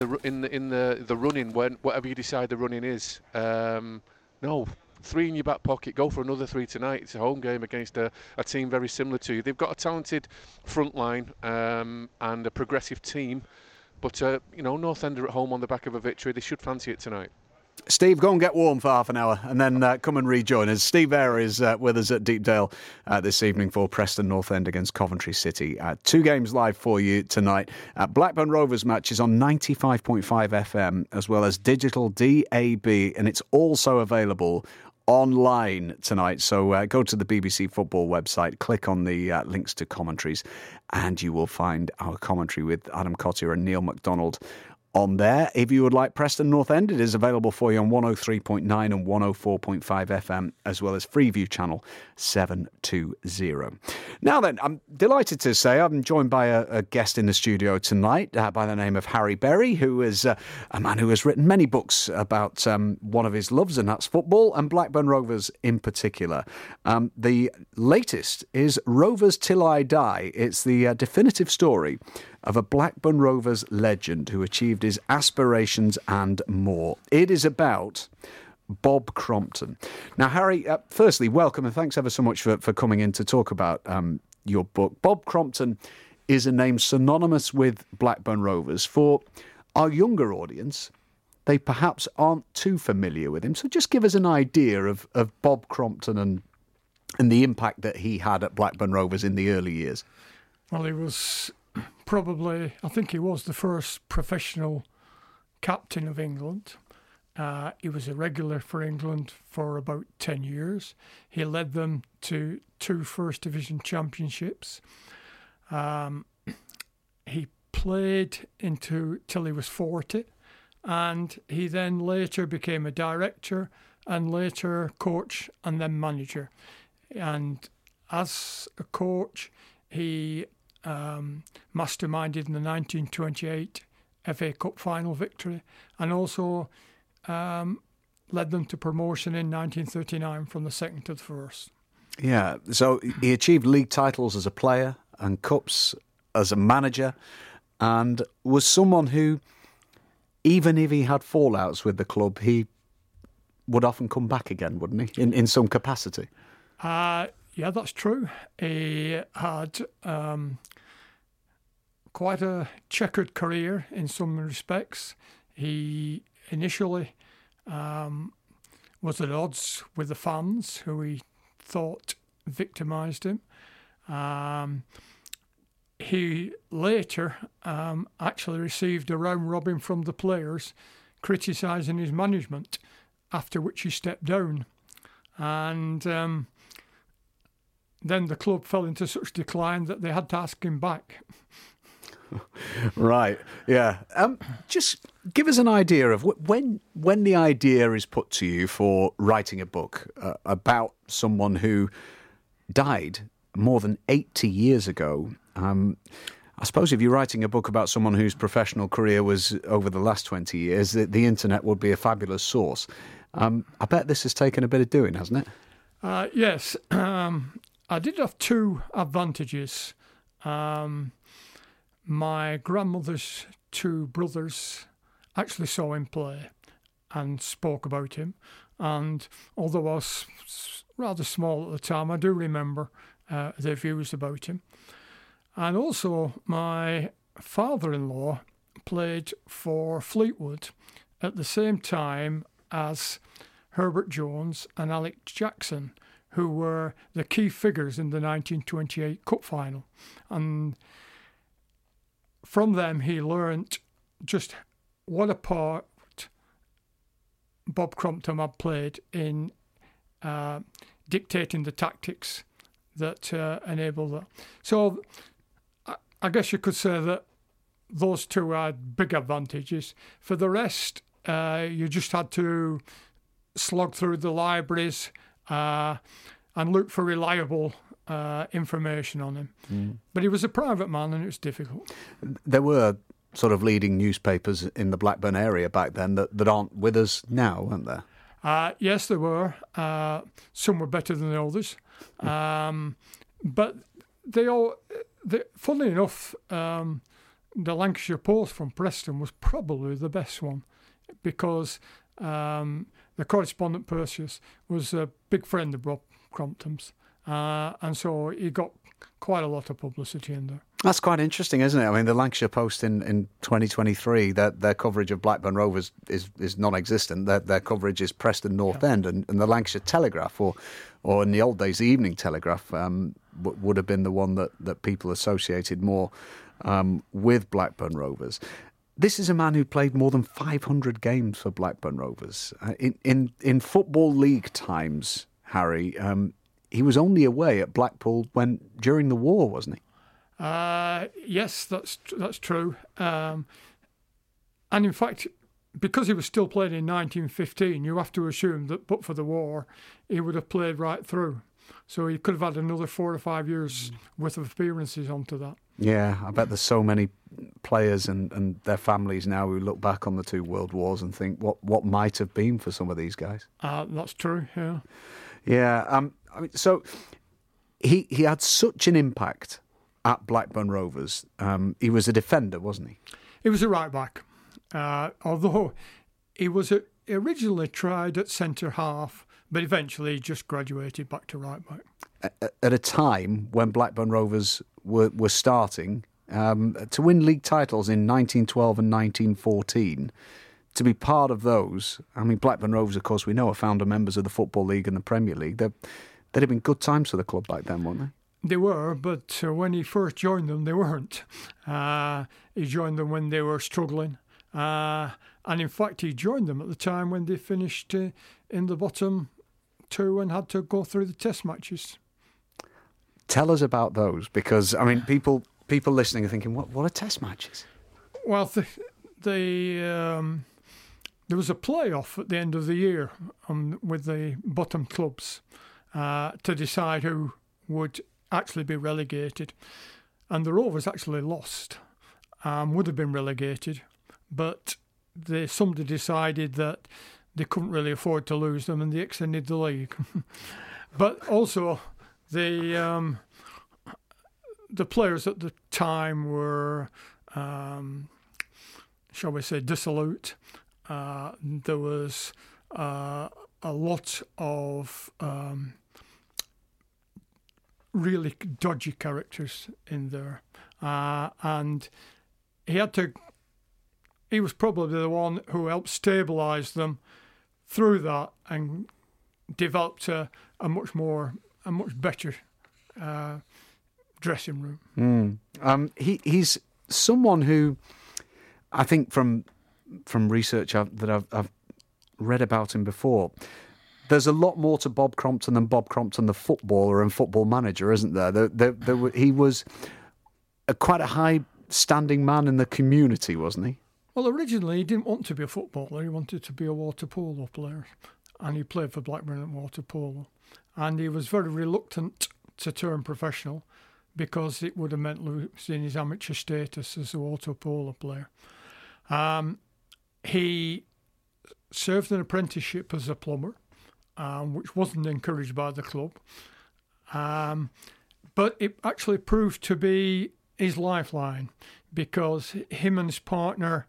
the running, when whatever you decide the running is. No, three in your back pocket. Go for another three tonight. It's a home game against a team very similar to you. They've got a talented front line and a progressive team, but North End are at home on the back of a victory. They should fancy it tonight. Steve, go and get warm for half an hour and then come and rejoin us. Steve Eyre is with us at Deepdale this evening for Preston North End against Coventry City. 2 games live for you tonight. Blackburn Rovers match is on 95.5 FM as well as digital DAB, and it's also available online tonight. So go to the BBC Football website, click on the links to commentaries, and you will find our commentary with Adam Cottier and Neil MacDonald on there. If you would like Preston North End, it is available for you on 103.9 and 104.5 FM, as well as Freeview channel 720. Now then, I'm delighted to say I'm joined by a guest in the studio tonight by the name of Harry Berry, who is a man who has written many books about one of his loves, and that's football, and Blackburn Rovers in particular. The latest is Rovers Till I Die. It's the definitive story of a Blackburn Rovers legend who achieved his aspirations and more. It is about Bob Crompton. Now, Harry, firstly, welcome and thanks ever so much for coming in to talk about your book. Bob Crompton is a name synonymous with Blackburn Rovers. For our younger audience, they perhaps aren't too familiar with him. So just give us an idea of Bob Crompton and the impact that he had at Blackburn Rovers in the early years. Well, he was probably, I think he was the first professional captain of England. He was a regular for England for about 10 years. He led them to 2 First Division championships. He played till he was 40, and he then later became a director and later coach and then manager. And as a coach, he masterminded in the 1928 FA Cup final victory, and also led them to promotion in 1939 from the second to the first. Yeah, so he achieved league titles as a player and cups as a manager, and was someone who, even if he had fallouts with the club, he would often come back again, wouldn't he, in some capacity? Yeah, that's true. He had quite a checkered career in some respects. He initially was at odds with the fans, who he thought victimised him. He later actually received a round robin from the players criticising his management, after which he stepped down. And then the club fell into such decline that they had to ask him back. Right, yeah. Just give us an idea of when the idea is put to you for writing a book about someone who died more than 80 years ago. I suppose if you're writing a book about someone whose professional career was over the last 20 years, the internet would be a fabulous source. I bet this has taken a bit of doing, hasn't it? Yes. I did have 2 advantages. My grandmother's 2 brothers actually saw him play and spoke about him. And although I was rather small at the time, I do remember their views about him. And also my father-in-law played for Fleetwood at the same time as Herbert Jones and Alex Jackson, who were the key figures in the 1928 Cup final. And from them he learnt just what a part Bob Crompton had played in dictating the tactics that enabled that. So I guess you could say that those 2 had big advantages. For the rest, you just had to slog through the libraries and look for reliable information on him. But he was a private man and it was difficult. There were sort of leading newspapers in the Blackburn area back then that aren't with us now, weren't there? Yes, there were. Some were better than the others. But funnily enough, the Lancashire Post from Preston was probably the best one, because the correspondent Perseus was a big friend of Bob Crompton's, and so he got quite a lot of publicity in there. That's quite interesting, isn't it? I mean, the Lancashire Post in 2023, their coverage of Blackburn Rovers is non-existent. Their coverage is Preston North End, and the Lancashire Telegraph, or in the old days, the Evening Telegraph, would have been the one that people associated more with Blackburn Rovers. This is a man who played more than 500 games for Blackburn Rovers. In Football League times, Harry, he was only away at Blackpool during the war, wasn't he? Yes, that's true. And in fact, because he was still playing in 1915, you have to assume that, but for the war, he would have played right through. So he could have had another 4 or 5 years worth of appearances onto that. Yeah, I bet there's so many players and their families now who look back on the 2 world wars and think what might have been for some of these guys. That's true, yeah. Yeah, I mean, so he had such an impact at Blackburn Rovers. He was a defender, wasn't he? He was a right back, although he was originally tried at centre half, but eventually just graduated back to right back. At a time when Blackburn Rovers were starting to win league titles in 1912 and 1914, to be part of those, I mean, Blackburn Rovers, of course, we know, are founder members of the Football League and the Premier League. They'd have been good times for the club back then, weren't they? They were, but when he first joined them, they weren't. He joined them when they were struggling. And in fact, he joined them at the time when they finished in the bottom 2 and had to go through the test matches. Tell us about those, because, I mean, people listening are thinking, what are test matches? Well, there was a play-off at the end of the year with the bottom clubs to decide who would actually be relegated. And the Rovers actually lost, would have been relegated, but somebody decided that they couldn't really afford to lose them and they extended the league. But also the players at the time were, shall we say, dissolute. There was a lot of really dodgy characters in there, and he was probably the one who helped stabilise them through that and developed a much better dressing room. He's someone who, I think from research that I've read about him before, there's a lot more to Bob Crompton than Bob Crompton the footballer and football manager, isn't there? He was quite a high-standing man in the community, wasn't he? Well, originally he didn't want to be a footballer. He wanted to be a water polo player, and he played for Blackburn at water polo. And he was very reluctant to turn professional because it would have meant losing his amateur status as a water polo player. He served an apprenticeship as a plumber, which wasn't encouraged by the club. But it actually proved to be his lifeline, because him and his partner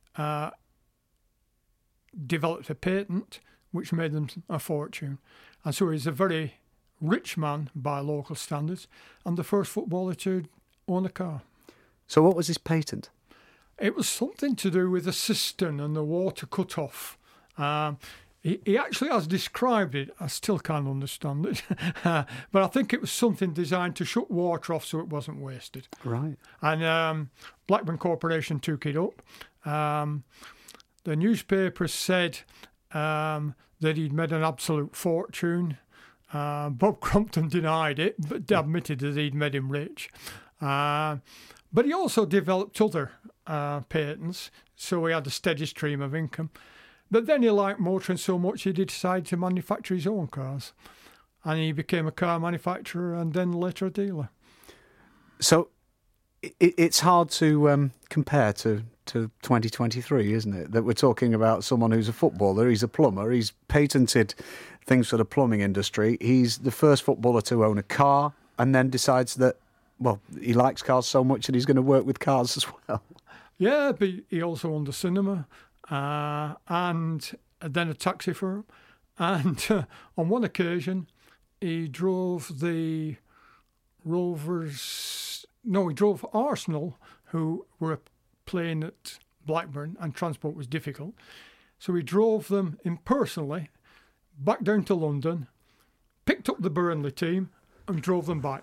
developed a patent which made them a fortune. And so he's a very rich man by local standards, and the first footballer to own a car. So what was his patent? It was something to do with the cistern and the water cut-off. He actually has described it. I still can't understand it. But I think it was something designed to shut water off so it wasn't wasted. Right. And Blackburn Corporation took it up. The newspapers said that he'd made an absolute fortune. Bob Crompton denied it, but admitted that he'd made him rich. But he also developed other patents, so he had a steady stream of income. But then he liked motoring so much he decided to manufacture his own cars. And he became a car manufacturer and then later a dealer. So it's hard to compare to 2023, isn't it? That we're talking about someone who's a footballer, he's a plumber, he's patented things for the plumbing industry. He's the first footballer to own a car and then decides that well, he likes cars so much that he's going to work with cars as well. Yeah, but he also owned a cinema and then a taxi firm. And on one occasion, he drove the Rovers. No, he drove Arsenal, who were playing at Blackburn, and transport was difficult. So he drove them impersonally back down to London, picked up the Burnley team, and drove them back.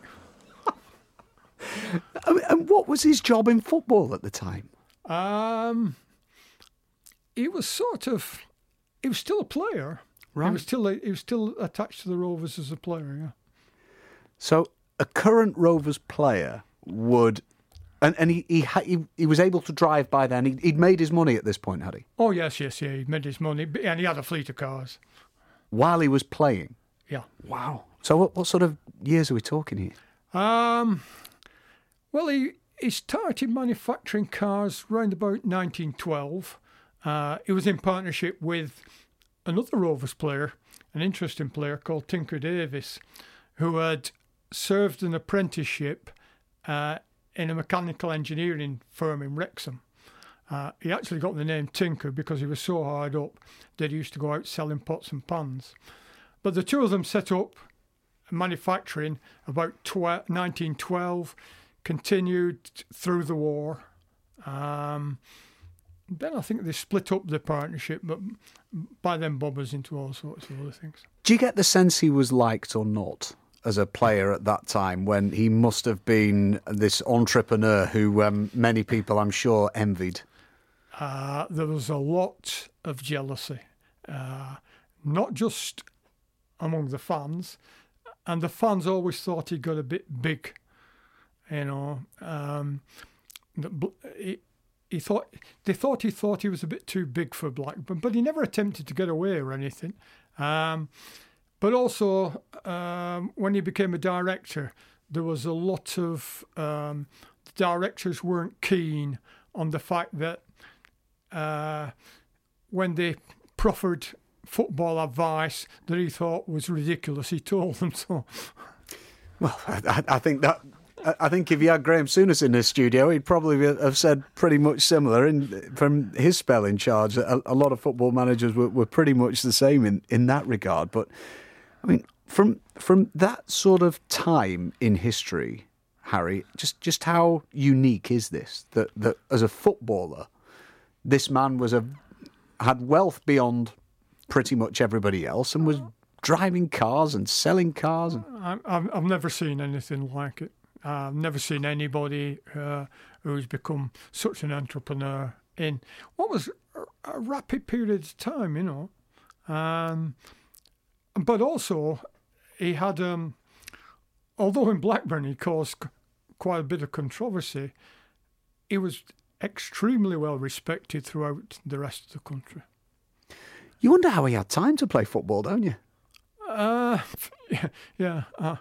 And what was his job in football at the time? He was he was still a player. Right. He was still attached to the Rovers as a player, yeah. So a current Rovers player would, and he was able to drive by then. He'd made his money at this point, had he? Oh yes, yeah. He made his money, and he had a fleet of cars. While he was playing? Yeah. Wow. So what sort of years are we talking here? Well, he started manufacturing cars round about 1912. He was in partnership with another Rovers player, an interesting player called Tinker Davis, who had served an apprenticeship in a mechanical engineering firm in Wrexham. He actually got the name Tinker because he was so hard up that he used to go out selling pots and pans. But the two of them set up manufacturing about 1912, continued through the war. Then I think they split up the partnership, but by then Bob was into all sorts of other things. Do you get the sense he was liked or not as a player at that time, when he must have been this entrepreneur who many people, I'm sure, envied? There was a lot of jealousy, not just among the fans, and the fans always thought he got a bit big, you know. They thought he was a bit too big for Blackburn, but he never attempted to get away or anything. But also, when he became a director, there was a lot of directors weren't keen on the fact that when they proffered football advice that he thought was ridiculous, he told them so. Well, I think if you had Graham Souness in this studio, he'd probably have said pretty much similar. From his spell in charge, a lot of football managers were pretty much the same in that regard. But I mean, from that sort of time in history, Harry, just how unique is this? That as a footballer, this man had wealth beyond pretty much everybody else and was driving cars and selling cars. I've never seen anything like it. I've never seen anybody who's become such an entrepreneur in what was a rapid period of time, you know. But also, he had, although in Blackburn he caused quite a bit of controversy, he was extremely well respected throughout the rest of the country. You wonder how he had time to play football, don't you? Yeah.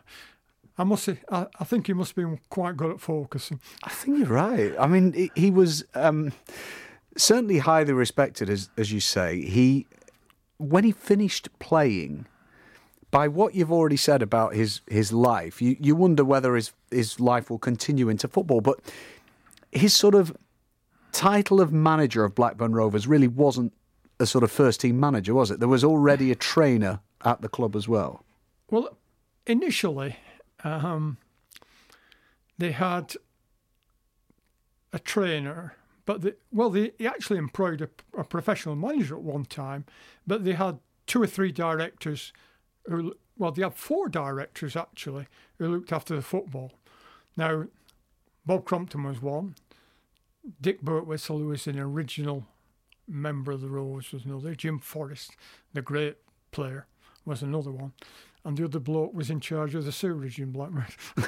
I think he must have been quite good at focusing. I think you're right. I mean, he was certainly highly respected, as you say. When he finished playing, by what you've already said about his life, you wonder whether his life will continue into football. But his sort of title of manager of Blackburn Rovers really wasn't a sort of first-team manager, was it? There was already a trainer at the club as well. Well, initially, they had a trainer, but he actually employed a professional manager at one time, but they had 2 or 3 directors they had 4 directors actually who looked after the football. Now, Bob Crompton was one, Dick Birtwistle, who was an original member of the Rovers, was another, Jim Forrest, the great player, was another one. And the other bloke was in charge of the sewerage in Blackburn.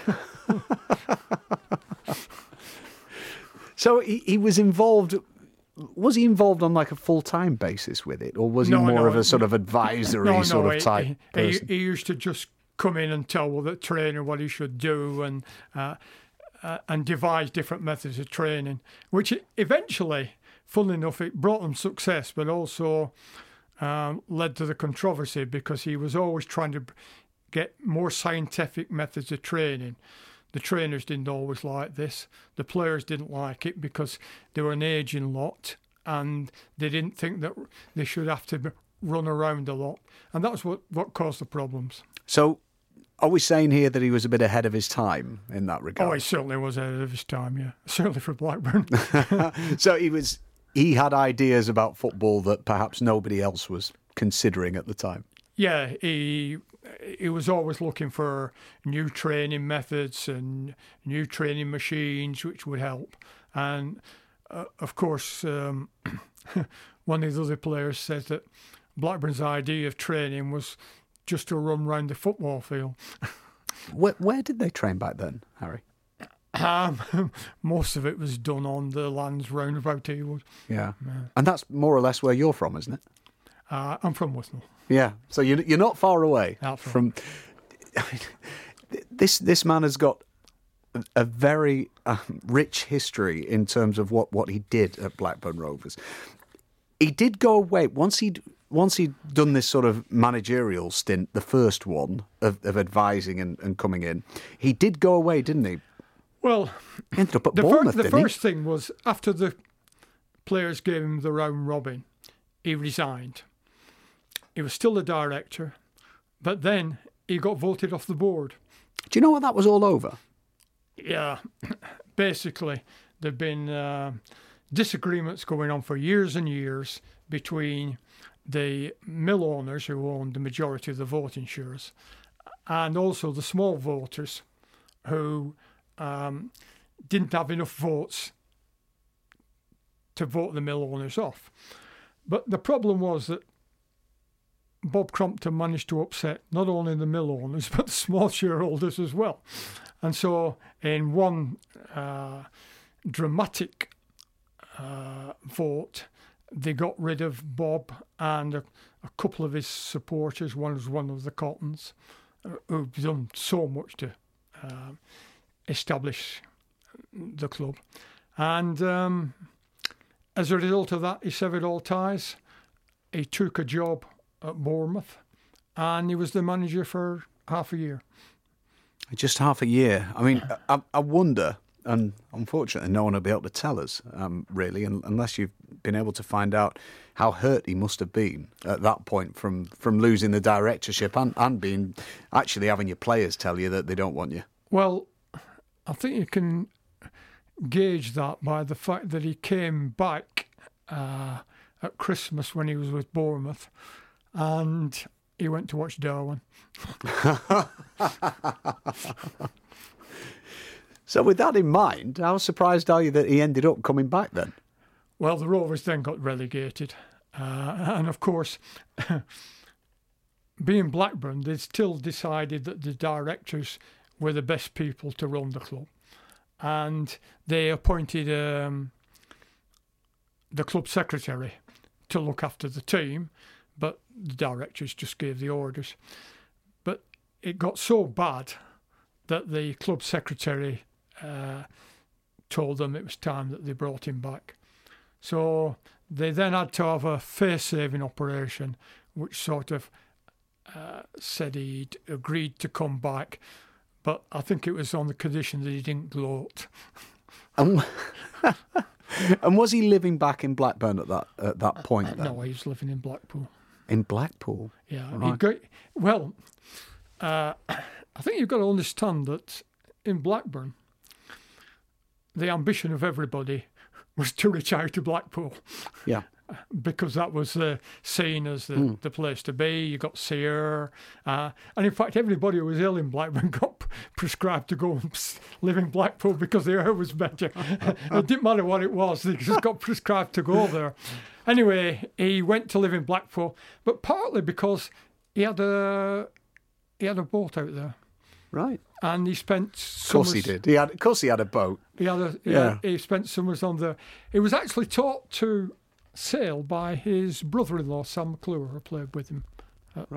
So he was involved. Was he involved on like a full-time basis with it, or was he more of a sort of advisory type person? He used to just come in and tell the trainer what he should do and devise different methods of training, which eventually, funnily enough, it brought them success, but also led to the controversy because he was always trying to get more scientific methods of training. the trainers didn't always like this. The players didn't like it because they were an ageing lot and they didn't think that they should have to run around a lot. And that's what caused the problems. So are we saying here that he was a bit ahead of his time in that regard? Oh, he certainly was ahead of his time, yeah. Certainly for Blackburn. So he had ideas about football that perhaps nobody else was considering at the time. Yeah, he was always looking for new training methods and new training machines which would help. And of course, one of the other players said that Blackburn's idea of training was just to run round the football field. Where did they train back then, Harry? Most of it was done on the lands round about Ewood. Yeah. And that's more or less where you're from, isn't it? I'm from Withnell. Yeah, so you're not far away from. This man has got a very rich history in terms of what he did at Blackburn Rovers. He did go away once he'd done this sort of managerial stint, the first one of advising and coming in. He did go away, didn't he? Well, he ended up at Bournemouth. The first thing was after the players gave him the round robin, he resigned. He was still the director, but then he got voted off the board. Do you know what that was all over? Yeah, basically there've been disagreements going on for years and years between the mill owners who owned the majority of the voting shares and also the small voters who didn't have enough votes to vote the mill owners off. But the problem was that Bob Crompton managed to upset not only the mill owners but the small shareholders as well. And so in one dramatic vote, they got rid of Bob and a couple of his supporters. One was one of the Cottons, who've done so much to establish the club. And as a result of that, he severed all ties. He took a job at Bournemouth and he was the manager for half a year. Just half a year. I mean, I wonder, and unfortunately no one will be able to tell us, really, unless you've been able to find out how hurt he must have been at that point from losing the directorship and being actually having your players tell you that they don't want you. Well, I think you can gauge that by the fact that he came back at Christmas when he was with Bournemouth and he went to watch Darwin. So with that in mind, how surprised are you that he ended up coming back then? Well, the Rovers then got relegated. And of course, being Blackburn, they still decided that the directors were the best people to run the club. And they appointed the club secretary to look after the team, but the directors just gave the orders. But it got so bad that the club secretary told them it was time that they brought him back. So they then had to have a face-saving operation, which sort of said he'd agreed to come back, but I think it was on the condition that he didn't gloat. And was he living back in Blackburn at that point? No, he was living in Blackpool. In Blackpool? Yeah. Right. I think you've got to understand that in Blackburn, the ambition of everybody was to retire to Blackpool. Yeah. Because that was seen as the place to be. You got Sear. And in fact, everybody who was ill in Blackburn got prescribed to go and live in Blackpool because the air was better. It didn't matter what it was. They just got prescribed to go there. Anyway, he went to live in Blackpool, but partly because he had a boat out there. Right. And he spent summers... Of course he did. Of course he had a boat. He spent summers on there. He was actually taught to sail by his brother-in-law, Sam McClure, who played with him at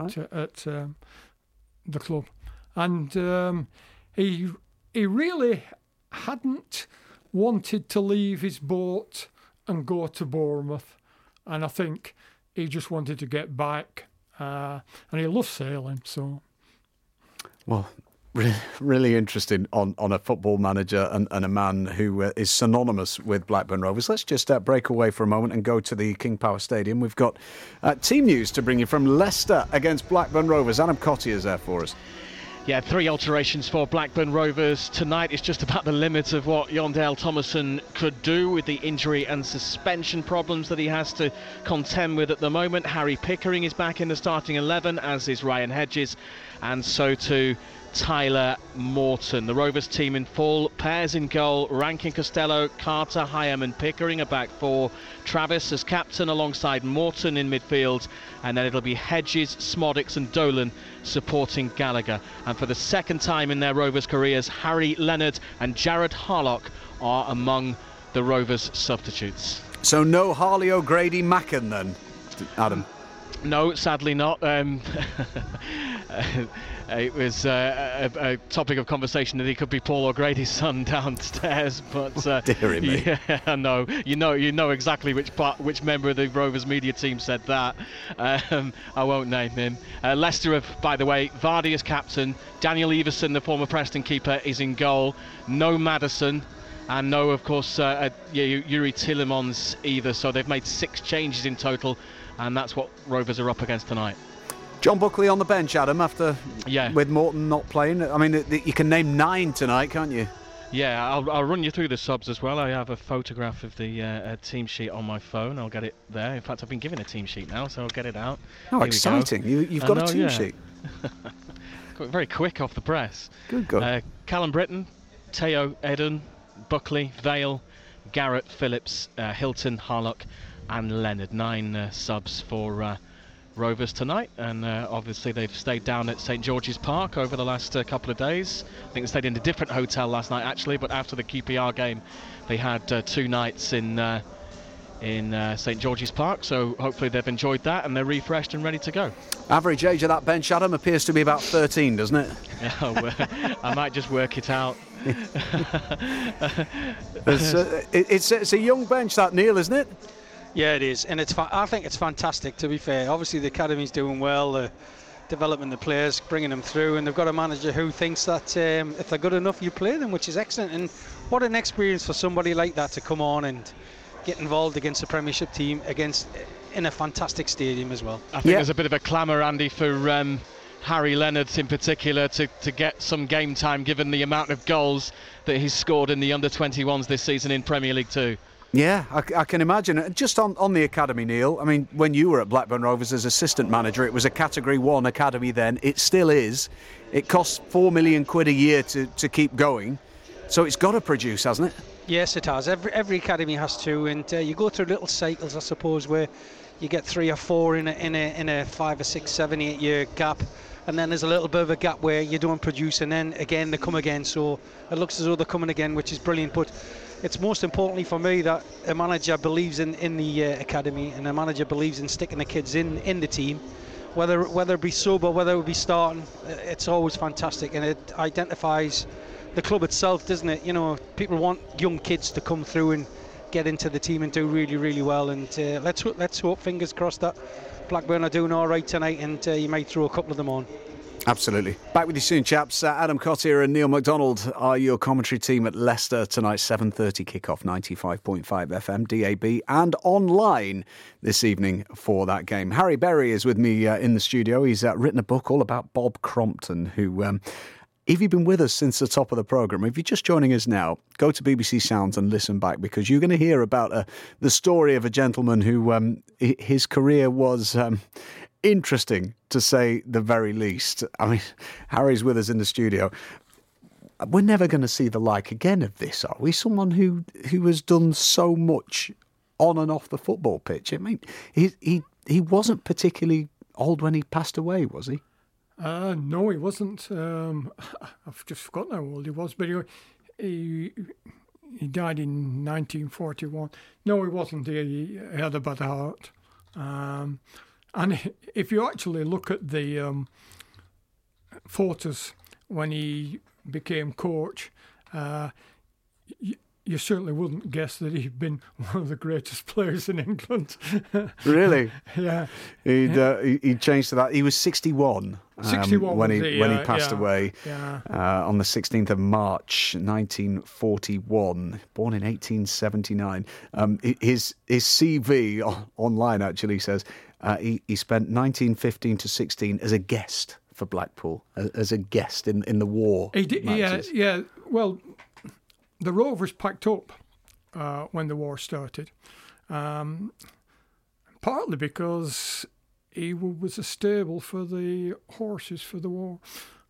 the club. And he really hadn't wanted to leave his boat and go to Bournemouth. And I think he just wanted to get back. And he loved sailing, so... Well, Really interesting on a football manager and a man who is synonymous with Blackburn Rovers. Let's just break away for a moment and go to the King Power Stadium. We've got team news to bring you from Leicester against Blackburn Rovers. Adam Cotty is there for us. Yeah, 3 alterations for Blackburn Rovers tonight. It's just about the limit of what Yondale Thomason could do with the injury and suspension problems that he has to contend with at the moment. Harry Pickering is back in the starting 11, as is Ryan Hedges, and so too Tyler Morton. The Rovers team in full. Pairs in goal: Rankin, Costello, Carter, Hyam and Pickering. A back four. Travis as captain alongside Morton in midfield, and then it'll be Hedges, Smodics and Dolan supporting Gallagher. And for the second time in their Rovers careers, Harry Leonard and Jared Harlock are among the Rovers substitutes. So no Harley O'Grady Macken then, Adam? No, sadly not. It was a topic of conversation that he could be Paul O'Grady's son downstairs, but dear me. Yeah, no, you know exactly which member of the Rovers media team said that. I won't name him. Leicester have, by the way, Vardy as captain, Daniel Everson, the former Preston keeper, is in goal. No Maddison. And no, of course, Yuri Tillemans either. So they've made 6 changes in total, and that's what Rovers are up against tonight. John Buckley on the bench, Adam, with Morton not playing. I mean, you can name 9 tonight, can't you? Yeah, I'll run you through the subs as well. I have a photograph of the team sheet on my phone. I'll get it there. In fact, I've been given a team sheet now, so I'll get it out. Oh, here exciting. You've got a team sheet. Very quick off the press. Good. Callum Britton, Teo Eden, Buckley, Vale, Garrett, Phillips, Hilton, Harlock and Leonard. 9 subs for Rovers tonight, and obviously they've stayed down at St George's Park over the last couple of days. I think they stayed in a different hotel last night actually, but after the QPR game they had 2 nights in St George's Park, so hopefully they've enjoyed that and they're refreshed and ready to go. Average age of that bench, Adam, appears to be about 13, doesn't it? I might just work it out. It's a young bench, that, Neil, isn't it? Yeah, it is, and I think it's fantastic, to be fair. Obviously the academy's doing well, developing the players, bringing them through, and they've got a manager who thinks that if they're good enough you play them, which is excellent. And what an experience for somebody like that to come on and get involved against a Premiership team in a fantastic stadium as well. I think there's a bit of a clamour, Andy, for Harry Leonard in particular to get some game time, given the amount of goals that he's scored in the under-21s this season in Premier League 2. Yeah, I can imagine. Just on the academy, Neil, I mean, when you were at Blackburn Rovers as assistant manager, it was a Category 1 academy then. It still is. It costs £4 million a year to keep going. So it's got to produce, hasn't it? Yes, it has. Every academy has to, and you go through little cycles, I suppose, where you get 3 or 4 in a 5 or 6, 7, 8 year gap, and then there's a little bit of a gap where you don't produce, and then again they come again. So it looks as though they're coming again, which is brilliant. But it's most importantly for me that a manager believes in the academy, and a manager believes in sticking the kids in the team, whether it be sub or whether it be starting. It's always fantastic, and it identifies the club itself, doesn't it? You know, people want young kids to come through and get into the team and do really, really well. And let's hope, fingers crossed, that Blackburn are doing all right tonight, and you might throw a couple of them on. Absolutely. Back with you soon, chaps. Adam Cottier and Neil MacDonald are your commentary team at Leicester tonight. 7:30 kickoff, 95.5 FM, DAB, and online this evening for that game. Harry Berry is with me in the studio. He's written a book all about Bob Crompton, who... if you've been with us since the top of the programme, if you're just joining us now, go to BBC Sounds and listen back, because you're going to hear about the story of a gentleman who his career was interesting, to say the very least. I mean, Harry's with us in the studio. We're never going to see the like again of this, are we? Someone who has done so much on and off the football pitch. I mean, he wasn't particularly old when he passed away, was he? No, he wasn't. I've just forgotten how old he was, but he died in 1941. No, he wasn't. He had a bad heart. And if you actually look at the photos when he became coach, you certainly wouldn't guess that he'd been one of the greatest players in England. Really? Yeah. He changed to that. He was 61, 61 when he passed away Yeah. on the 16th of March 1941, born in 1879. His CV online actually says he spent 1915 to 16 as a guest for Blackpool, as a guest in the war matches. Yeah. Well, the Rovers packed up when the war started, partly because he was a stable for the horses for the war,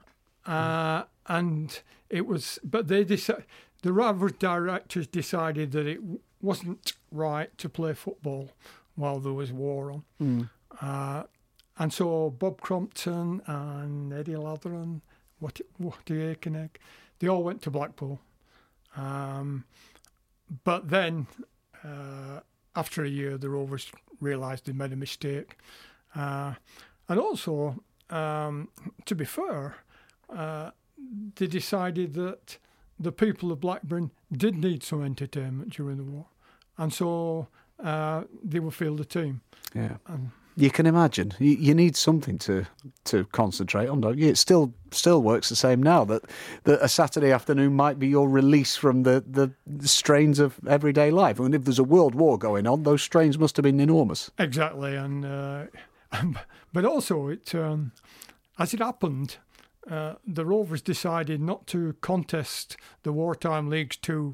and it was. But the Rovers directors decided that it wasn't right to play football while there was war on, and so Bob Crompton and Eddie Latheran, Watty Aikenegg, they all went to Blackpool. But then, after a year, the Rovers realised they made a mistake. And also, to be fair, they decided that the people of Blackburn did need some entertainment during the war. And so they would field a team. Yeah. You can imagine. You need something to concentrate on, don't you? It still works the same now, that a Saturday afternoon might be your release from the strains of everyday life. I mean, if there's a world war going on, those strains must have been enormous. Exactly. And but also, as it happened, the Rovers decided not to contest the wartime leagues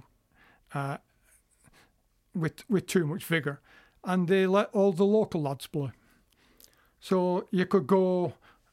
with too much vigour, and they let all the local lads play. So you could go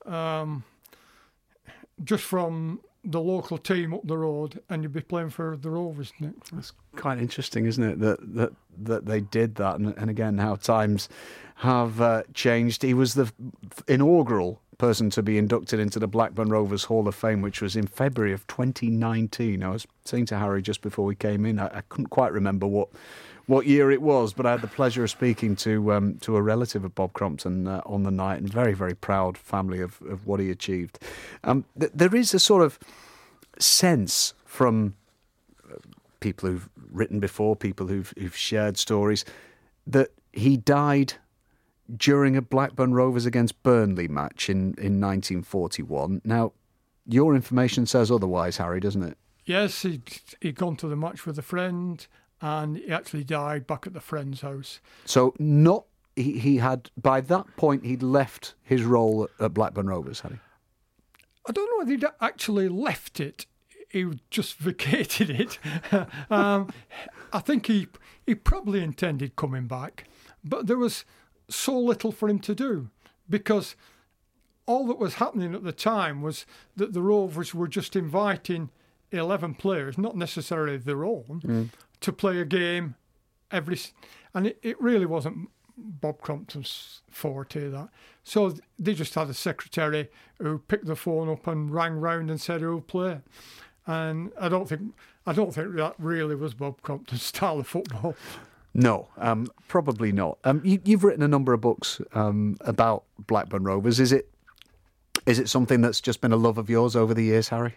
just from the local team up the road, and you'd be playing for the Rovers. That's quite interesting, isn't it? That they did that, and again, how times have changed. He was the inaugural person to be inducted into the Blackburn Rovers Hall of Fame, which was in February of 2019. I was saying to Harry just before we came in, I couldn't quite remember what year it was, but I had the pleasure of speaking to a relative of Bob Crompton on the night, and very, very proud family of what he achieved. There is a sort of sense from people who've written before, people who've shared stories, that he died during a Blackburn Rovers against Burnley match in 1941. Now, your information says otherwise, Harry, doesn't it? Yes, he'd gone to the match with a friend, and he actually died back at the friend's house. So he had, by that point, he'd left his role at Blackburn Rovers, had he? I don't know whether he'd actually left it. He just vacated it. I think he probably intended coming back, but there was so little for him to do, because all that was happening at the time was that the Rovers were just inviting 11 players, not necessarily their own, to play a game and it really wasn't Bob Crompton's forte, that. So they just had a secretary who picked the phone up and rang round and said who'll play. And I don't think that really was Bob Crompton's style of football. No, probably not. You've written a number of books about Blackburn Rovers. Is it something that's just been a love of yours over the years, Harry?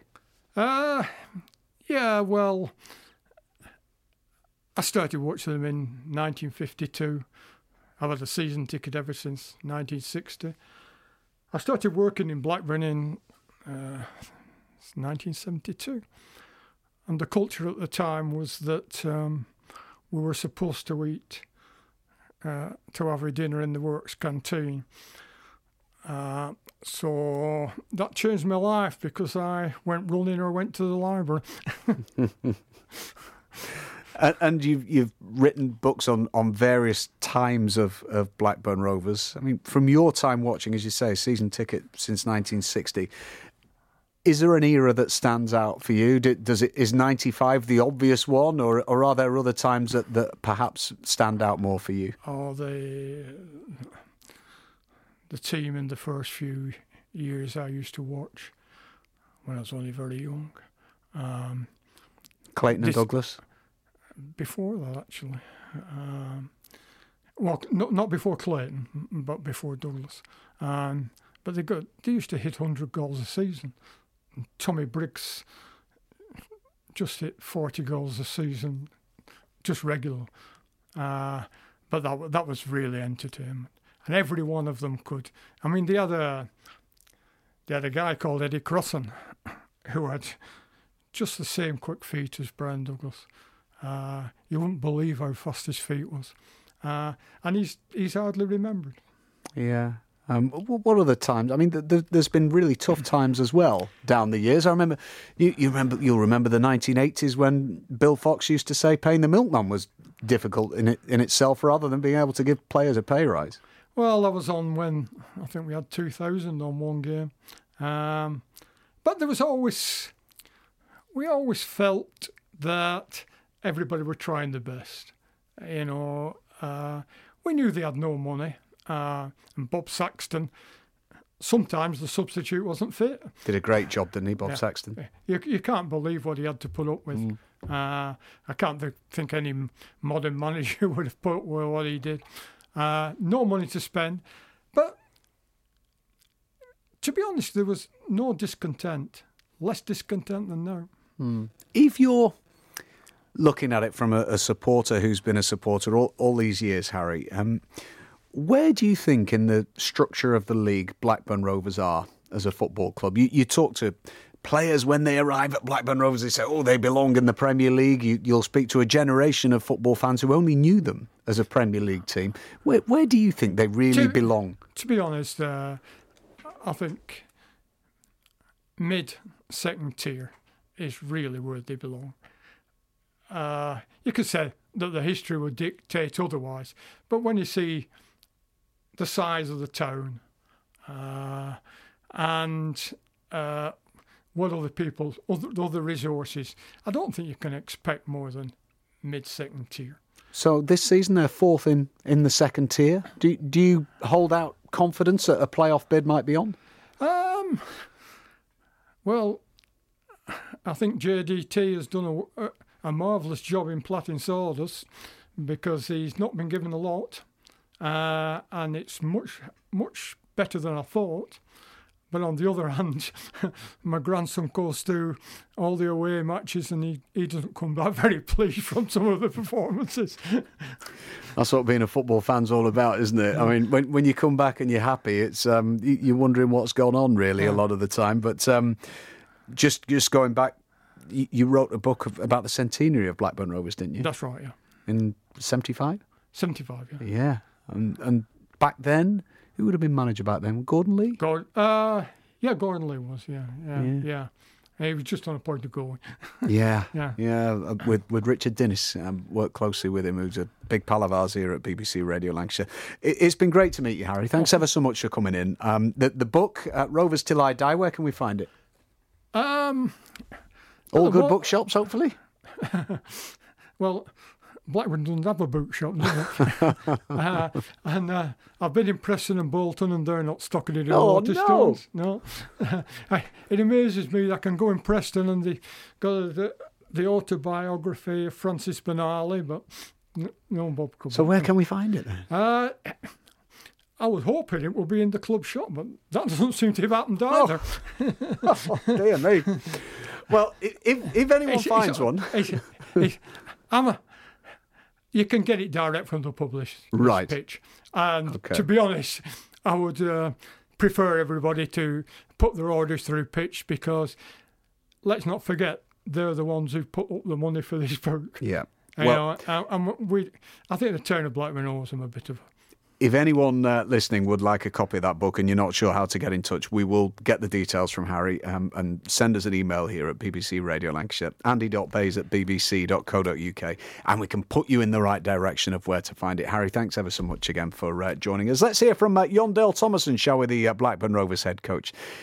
Yeah, well, I started watching them in 1952. I've had a season ticket ever since 1960. I started working in Blackburn in 1972. And the culture at the time was that we were supposed to eat, to have our dinner in the works canteen. So that changed my life, because I went running or went to the library. And you've written books on various times of Blackburn Rovers. I mean, from your time watching, as you say, season ticket since 1960, is there an era that stands out for you? Is 95 the obvious one, or are there other times that perhaps stand out more for you? Oh, the team in the first few years I used to watch when I was only very young. Clayton and Douglas? Before that, actually. Well, not before Clayton, but before Douglas. But they used to hit 100 goals a season. Tommy Briggs just hit 40 goals a season just regular. But that was really entertainment. And every one of them could. I mean, they had a guy called Eddie Crossan who had just the same quick feet as Brian Douglas. You wouldn't believe how fast his feet was. And he's hardly remembered. Yeah. What other times? I mean, there's been really tough times as well down the years. I remember, you'll remember the 1980s when Bill Fox used to say paying the milkman was difficult in itself rather than being able to give players a pay rise. Well, that was on when I think we had 2,000 on one game. But there was we always felt that everybody were trying the best. You know, we knew they had no money. And Bob Saxton, sometimes the substitute wasn't fit. Did a great job, didn't he, Bob Saxton? You can't believe what he had to put up with. I can't think any modern manager would have put up with what he did. No money to spend. But to be honest, there was no discontent. Less discontent than now. If you're looking at it from a supporter who's been a supporter all these years, Harry, where do you think in the structure of the league Blackburn Rovers are as a football club? You talk to players when they arrive at Blackburn Rovers, they say, they belong in the Premier League. You'll speak to a generation of football fans who only knew them as a Premier League team. Where do you think they really belong? To be honest, I think mid-second tier is really where they belong. You could say that the history would dictate otherwise, but when you see the size of the town and what other resources, I don't think you can expect more than mid-second tier. So this season they're fourth in the second tier. Do you hold out confidence that a playoff bid might be on? Well, I think JDT has done a marvellous job in platting sawdust because he's not been given a lot. And it's much, much better than I thought. But on the other hand, my grandson goes to all the away matches and he doesn't come back very pleased from some of the performances. That's what being a football fan's all about, isn't it? I mean, when you come back and you're happy, it's you're wondering what's gone on really a lot of the time. But just going back, you wrote a book about the centenary of Blackburn Rovers, didn't you? That's right, yeah. In 75? 75, yeah. Yeah. And back then, who would have been manager back then? Gordon Lee? Gordon Lee was, yeah. He was just on a point of going. Yeah. With Richard Dinnis, worked closely with him, who's a big pal of ours here at BBC Radio Lancashire. It's been great to meet you, Harry. Thanks ever so much for coming in. The book, Rovers Till I Die, where can we find it? All good bookshops, hopefully? Well, Blackburn doesn't have a bookshop, does it? And I've been in Preston and Bolton and they're not stocking it in Waterstones. No. It amazes me that I can go in Preston and they got the autobiography of Francis Benali, but no Bob Cubble. So where can we find it then? I was hoping it would be in the club shop, but that doesn't seem to have happened either. Oh, dear me. Well, if anyone finds one... You can get it direct from the publisher's pitch. And okay. To be honest, I would prefer everybody to put their orders through pitch because, let's not forget, they're the ones who put up the money for this book. Yeah. I think the town of Blackburn owes them a bit of... If anyone listening would like a copy of that book and you're not sure how to get in touch, we will get the details from Harry and send us an email here at BBC Radio Lancashire, andy.bays@bbc.co.uk, and we can put you in the right direction of where to find it. Harry, thanks ever so much again for joining us. Let's hear from Jon Dahl Tomasson, shall we, the Blackburn Rovers head coach.